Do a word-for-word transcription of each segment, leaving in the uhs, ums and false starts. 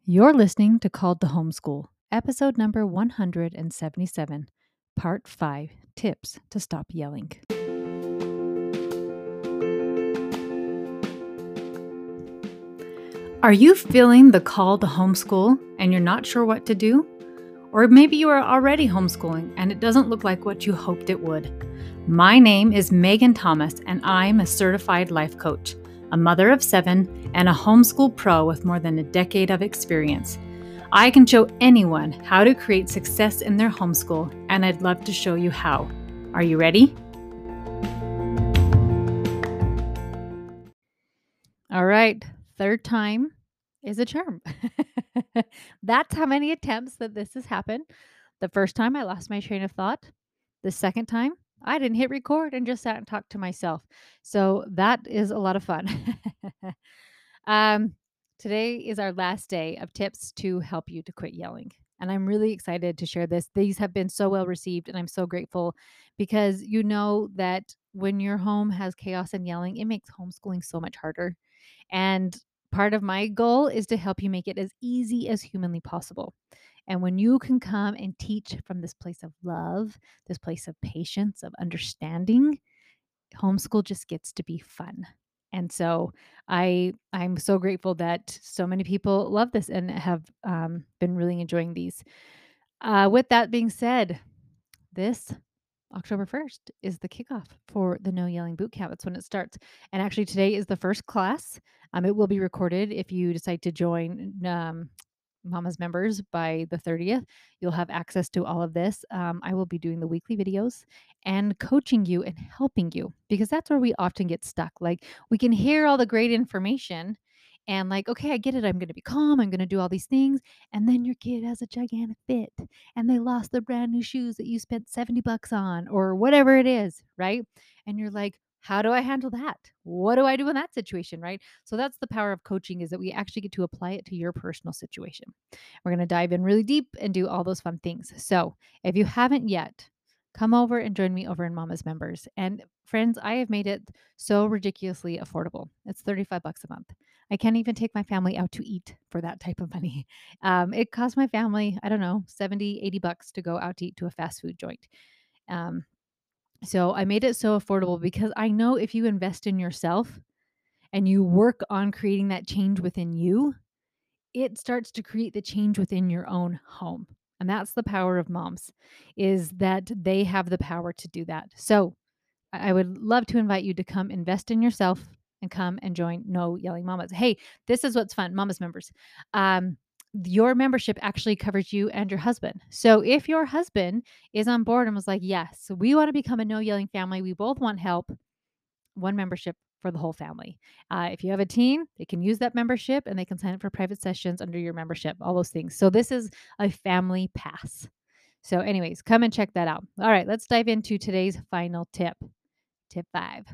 You're listening to Called to Homeschool, episode number one hundred seventy-seven, part five, Tips to Stop Yelling. Are you feeling the call to homeschool and you're not sure what to do? Or maybe you are already homeschooling and it doesn't look like what you hoped it would. My name is Megan Thomas and I'm a certified life coach, a mother of seven, and a homeschool pro with more than a decade of experience. I can show anyone how to create success in their homeschool, and I'd love to show you how. Are you ready? All right, third time is a charm. That's how many attempts that this has happened. The first time I lost my train of thought. The second time I didn't hit record and just sat and talked to myself. So that is a lot of fun. um, today is our last day of tips to help you to quit yelling. And I'm really excited to share this. These have been so well received, and I'm so grateful because you know that when your home has chaos and yelling, it makes homeschooling so much harder. And part of my goal is to help you make it as easy as humanly possible. And when you can come and teach from this place of love, this place of patience, of understanding, homeschool just gets to be fun. And so I I'm so grateful that so many people love this and have um, been really enjoying these. Uh, with that being said, this October first is the kickoff for the No Yelling Boot Camp. That's when it starts. And actually, today is the first class. Um, it will be recorded if you decide to join um, Mama's members by the thirtieth. You'll have access to all of this. Um, I will be doing the weekly videos and coaching you and helping you because that's where we often get stuck. Like we can hear all the great information and like, okay, I get it. I'm going to be calm. I'm going to do all these things. And then your kid has a gigantic fit and they lost their brand new shoes that you spent seventy bucks on or whatever it is, right? And you're like, how do I handle that? What do I do in that situation, right? So that's the power of coaching is that we actually get to apply it to your personal situation. We're going to dive in really deep and do all those fun things. So, if you haven't yet, come over and join me over in Mama's Members. And friends, I have made it so ridiculously affordable. It's thirty-five bucks a month. I can't even take my family out to eat for that type of money. Um, it costs my family, I don't know, seventy, eighty bucks to go out to eat to a fast food joint. Um, so I made it so affordable because I know if you invest in yourself and you work on creating that change within you, it starts to create the change within your own home. And that's the power of moms is that they have the power to do that. So I I would love to invite you to come invest in yourself and come and join No Yelling Mamas. Hey, this is what's fun, Mamas members. Um, your membership actually covers you and your husband. So if your husband is on board and was like, yes, we want to become a No Yelling family, we both want help, one membership for the whole family. Uh, if you have a teen, they can use that membership and they can sign up for private sessions under your membership, all those things. So this is a family pass. So, anyways, come and check that out. All right, let's dive into today's final tip. Tip five,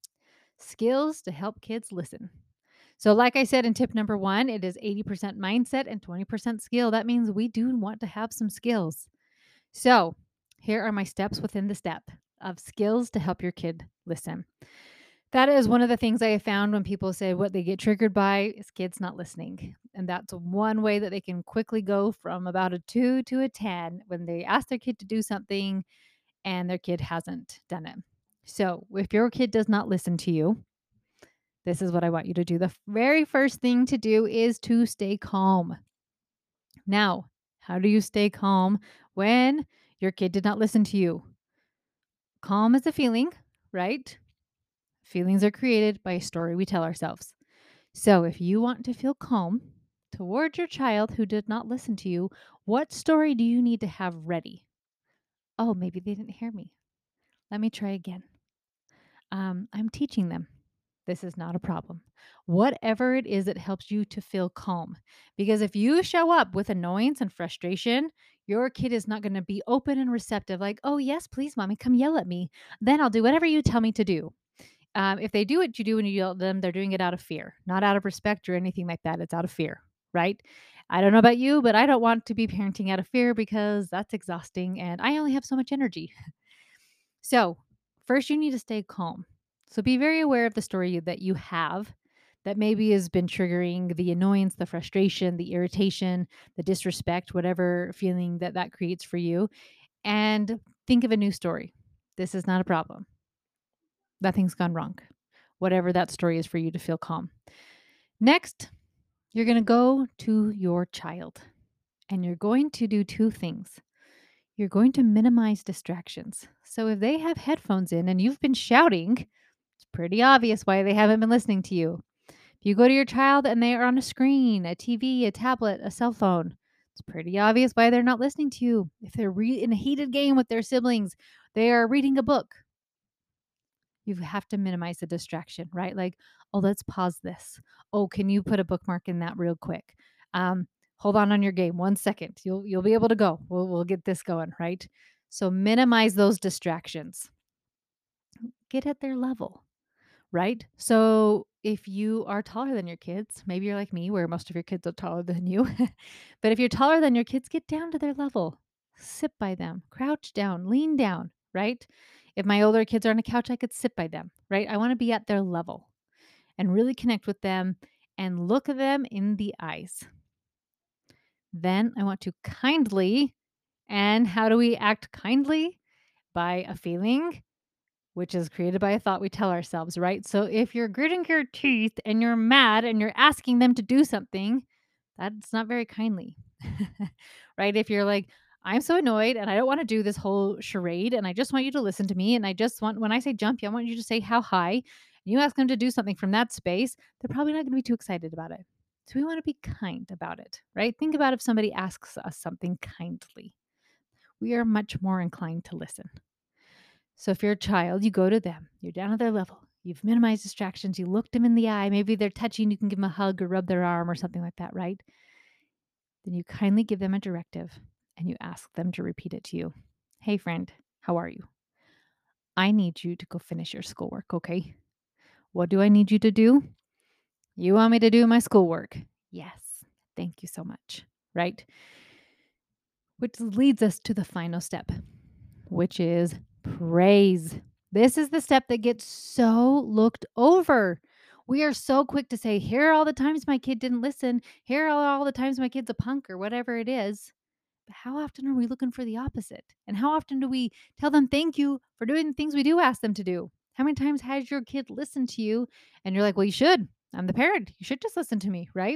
skills to help kids listen. So, like I said in tip number one, it is eighty percent mindset and twenty percent skill. That means we do want to have some skills. So, here are my steps within the step of skills to help your kid listen. That is one of the things I have found when people say what they get triggered by is kids not listening. And that's one way that they can quickly go from about a two to a ten when they ask their kid to do something and their kid hasn't done it. So, if your kid does not listen to you, this is what I want you to do. The very first thing to do is to stay calm. Now, how do you stay calm when your kid did not listen to you? Calm is a feeling, right? Feelings are created by a story we tell ourselves. So, if you want to feel calm toward your child who did not listen to you, what story do you need to have ready? Oh, maybe they didn't hear me. Let me try again. Um, I'm teaching them. This is not a problem. Whatever it is that helps you to feel calm. Because if you show up with annoyance and frustration, your kid is not going to be open and receptive, like, oh, yes, please, mommy, come yell at me. Then I'll do whatever you tell me to do. Um, if they do what you do when you yell at them, they're doing it out of fear, not out of respect or anything like that. It's out of fear, right? I don't know about you, but I don't want to be parenting out of fear because that's exhausting and I only have so much energy. So, first, you need to stay calm. So, be very aware of the story that you have that maybe has been triggering the annoyance, the frustration, the irritation, the disrespect, whatever feeling that that creates for you, and think of a new story. This is not a problem. Nothing's gone wrong. Whatever that story is for you to feel calm. Next, you're going to go to your child and you're going to do two things. You're going to minimize distractions. So if they have headphones in and you've been shouting, it's pretty obvious why they haven't been listening to you. If you go to your child and they are on a screen, a T V, a tablet, a cell phone, it's pretty obvious why they're not listening to you. If they're re- in a heated game with their siblings, they are reading a book. You have to minimize the distraction, right? Like, oh, let's pause this. Oh, can you put a bookmark in that real quick? Um, hold on on your game one second. You'll you'll be able to go. We'll we'll get this going, right? So minimize those distractions. Get at their level, right? So if you are taller than your kids, maybe you're like me, where most of your kids are taller than you. But if you're taller than your kids, get down to their level. Sit by them, crouch down, lean down, right? If my older kids are on a couch, I could sit by them, right? I want to be at their level and really connect with them and look them in the eyes. Then I want to kindly, and how do we act kindly? By a feeling, which is created by a thought we tell ourselves, right? So if you're gritting your teeth and you're mad and you're asking them to do something, that's not very kindly, right? If you're like, I'm so annoyed and I don't want to do this whole charade and I just want you to listen to me. And I just want, when I say jump, I want you to say how high. And you ask them to do something from that space, they're probably not going to be too excited about it. So we want to be kind about it, right? Think about if somebody asks us something kindly, we are much more inclined to listen. So if you're a child, you go to them, you're down at their level, you've minimized distractions, you looked them in the eye, maybe they're touching, you can give them a hug or rub their arm or something like that, right? Then you kindly give them a directive and you ask them to repeat it to you. Hey, friend, how are you? I need you to go finish your schoolwork, okay? What do I need you to do? You want me to do my schoolwork? Yes. Thank you so much, right? Which leads us to the final step, which is praise. This is the step that gets so looked over. We are so quick to say, here are all the times my kid didn't listen. Here are all the times my kid's a punk or whatever it is. But how often are we looking for the opposite? And how often do we tell them thank you for doing the things we do ask them to do? How many times has your kid listened to you and you're like, well, you should. I'm the parent. You should just listen to me, right?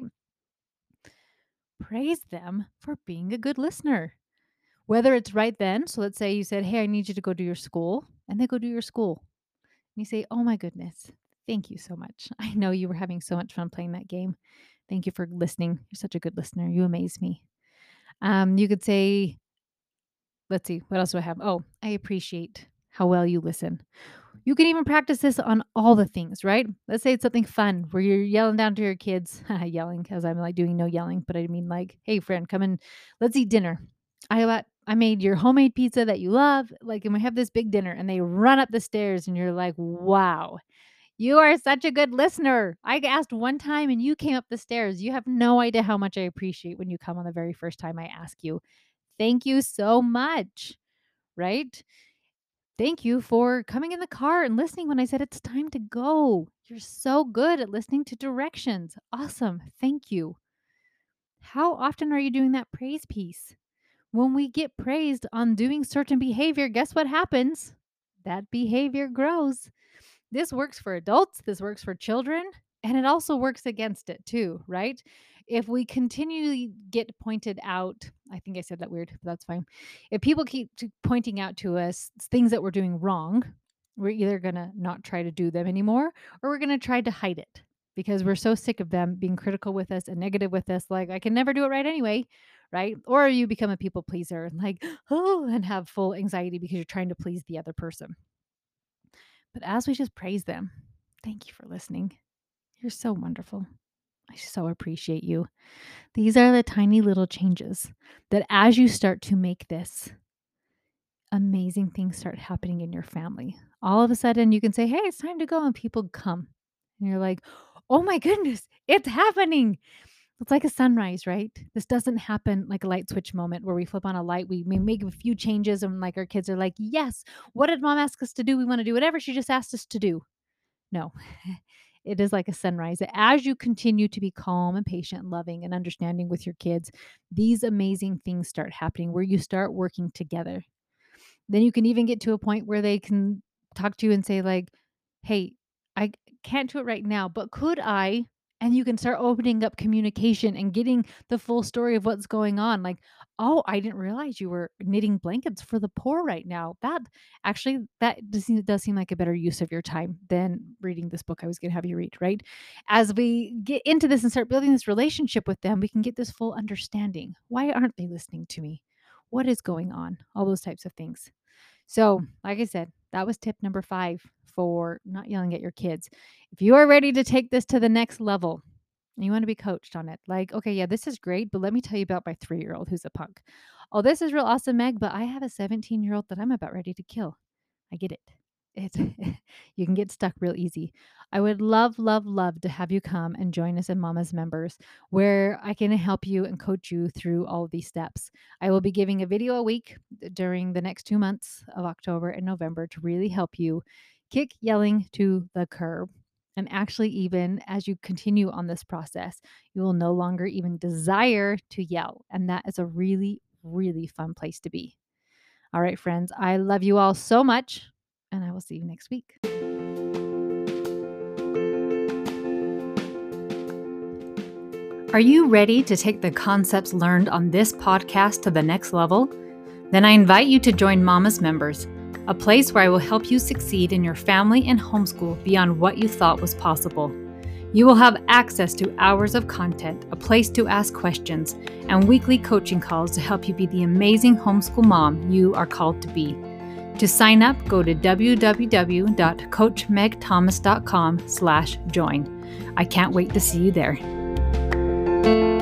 Praise them for being a good listener. Whether it's right then, so let's say you said, hey, I need you to go do your school, and they go do your school. And you say, oh my goodness, thank you so much. I know you were having so much fun playing that game. Thank you for listening. You're such a good listener. You amaze me. Um, you could say, let's see, what else do I have? Oh, I appreciate how well you listen. You can even practice this on all the things, right? Let's say it's something fun where you're yelling down to your kids, yelling because I'm like doing no yelling, but I mean like, hey friend, come in, let's eat dinner. I let I made your homemade pizza that you love, like, and we have this big dinner, and they run up the stairs, and you're like, wow, you are such a good listener. I asked one time and you came up the stairs. You have no idea how much I appreciate when you come on the very first time I ask you. Thank you so much, right? Thank you for coming in the car and listening when I said it's time to go. You're so good at listening to directions. Awesome. Thank you. How often are you doing that praise piece? When we get praised on doing certain behavior, guess what happens? That behavior grows. This works for adults, this works for children, and it also works against it too, right? If we continually get pointed out, I think I said that weird, but that's fine. If people keep t- pointing out to us things that we're doing wrong, we're either going to not try to do them anymore or we're going to try to hide it because we're so sick of them being critical with us and negative with us. Like, I can never do it right anyway, right? Or you become a people pleaser and like, oh, and have full anxiety because you're trying to please the other person. But as we just praise them, thank you for listening. You're so wonderful. I so appreciate you. These are the tiny little changes that as you start to make this, amazing things start happening in your family. All of a sudden, you can say, hey, it's time to go, and people come. And you're like, oh my goodness, it's happening. It's like a sunrise, right? This doesn't happen like a light switch moment where we flip on a light, we may make a few changes, and like our kids are like, yes, what did mom ask us to do? We want to do whatever she just asked us to do. No, it is like a sunrise. As you continue to be calm and patient and loving and understanding with your kids, these amazing things start happening where you start working together. Then you can even get to a point where they can talk to you and say like, "Hey, I can't do it right now, but could I?" And you can start opening up communication and getting the full story of what's going on. Like, "Oh, I didn't realize you were knitting blankets for the poor right now." That actually that does seem, does seem like a better use of your time than reading this book I was going to have you read, right? As we get into this and start building this relationship with them, we can get this full understanding. Why aren't they listening to me? What is going on? All those types of things. So, like I said, that was tip number five for not yelling at your kids. If you are ready to take this to the next level and you want to be coached on it, like, okay, yeah, this is great, but let me tell you about my three year old who's a punk. Oh, this is real awesome, Meg, but I have a seventeen year old that I'm about ready to kill. I get it. It's you can get stuck real easy. I would love, love, love to have you come and join us in Mama's Members, where I can help you and coach you through all of these steps. I will be giving a video a week during the next two months of October and November to really help you kick yelling to the curb. And actually, even as you continue on this process, you will no longer even desire to yell. And that is a really, really fun place to be. All right, friends, I love you all so much, and I will see you next week. Are you ready to take the concepts learned on this podcast to the next level? Then I invite you to join Mama's Members, a place where I will help you succeed in your family and homeschool beyond what you thought was possible. You will have access to hours of content, a place to ask questions, and weekly coaching calls to help you be the amazing homeschool mom you are called to be. To sign up, go to w w w dot coach meg thomas dot com slash join. I can't wait to see you there.